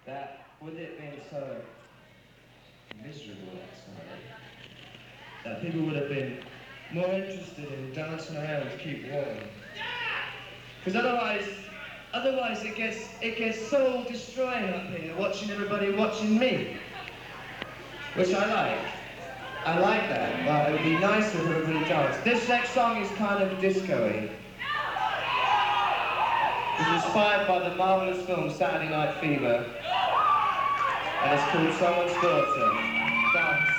that with it being so miserable outside, that people would have been more interested in dancing around to keep warm. Because otherwise it gets soul destroying up here, watching everybody watching me, which I like. I like that, but it would be nice if everybody danced. This next song is kind of disco-y. It's inspired by the marvellous film Saturday Night Fever, and it's called Someone's Daughter. Dance.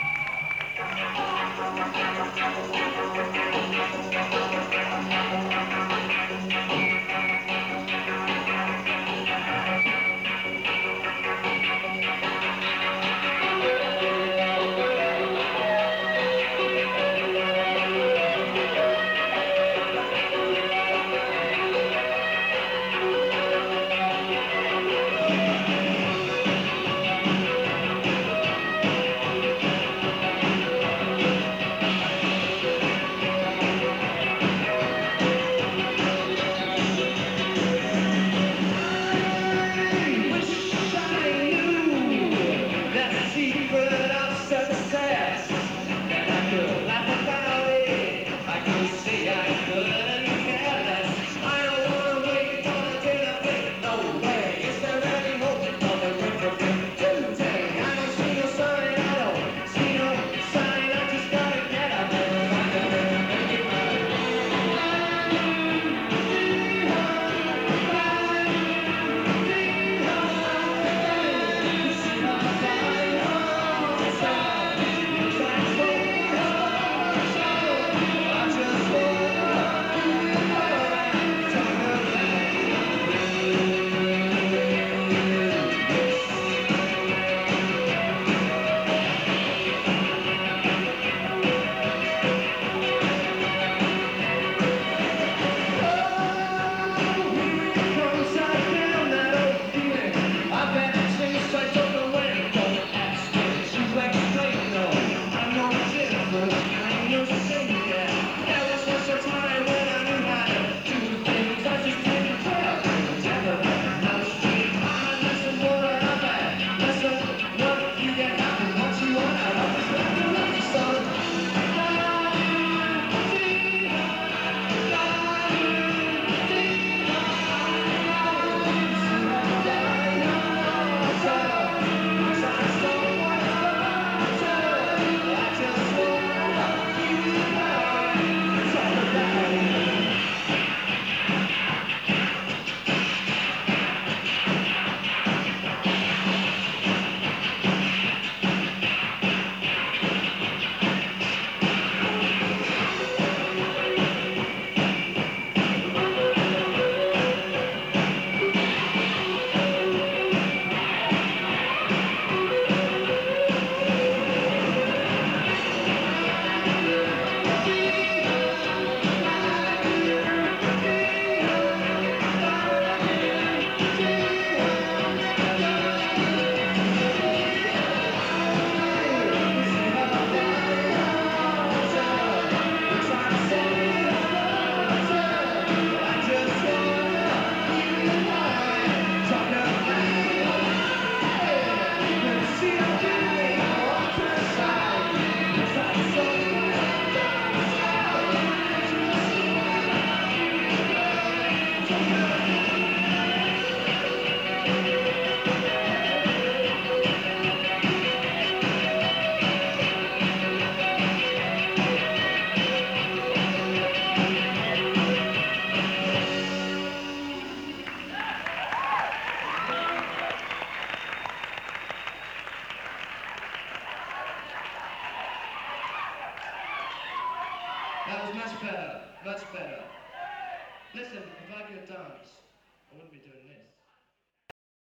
That was much better, much better. Listen, if I could dance, I wouldn't be doing this.